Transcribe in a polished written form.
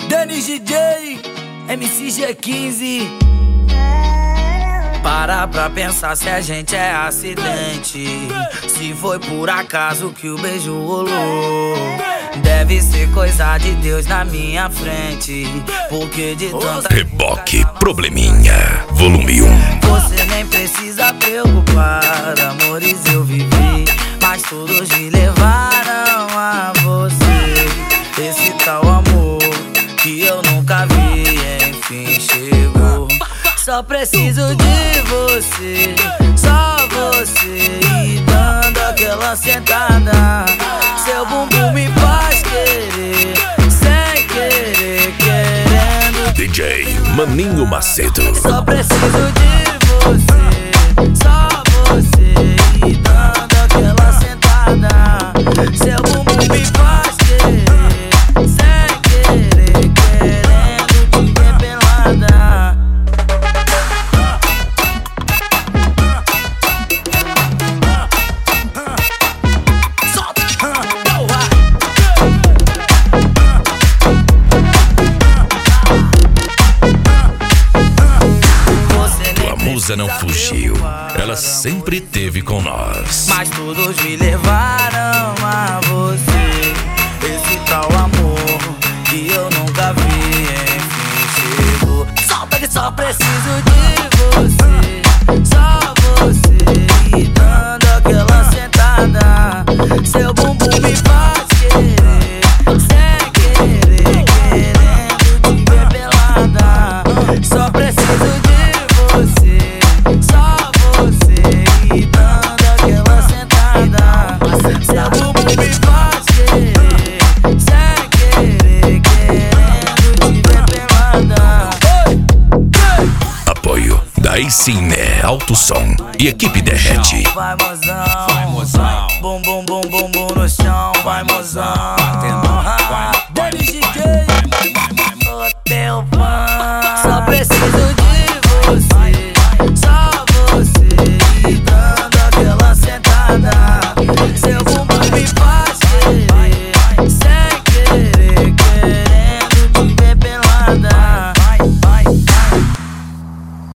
Denis DJ, MCG15. Para pra pensar se a gente é acidente. Se foi por acaso que o beijo rolou, deve ser coisa de Deus na minha frente. Porque de tanta Reboque Probleminha, volume 1. Você nem precisa preocupar, amores eu vivi, mas todos me levaram a você. Esse tal amor que eu nunca vi, enfim chegou. Só preciso de você, só você. E dando aquela sentada, seu bumbum me faz querer, sem querer, querendo. DJ Maninho Macedo. Só preciso de você, só você. E dando aquela sentada, seu bumbum me faz querer, sem querer, querendo te ver pelada. Musa não fugiu, ela sempre teve com nós. Mas todos me levaram a você. Esse tal amor que eu nunca vi, enfim chegou. Solta que só preciso de você, só você. E dando aquela sentada, seu bumbum me faz querer, sem querer, querendo te ver pelada. Só preciso de você, só você. E dando aquela sentada, seu bumbum me faz querer, sem querer, querendo te ver pelada. Apoio da Icine Alto Som e equipe Derrete. Vai mozão, vai mozão. Bum bum bum bum bum no chão, vai mozão. Denis DJ.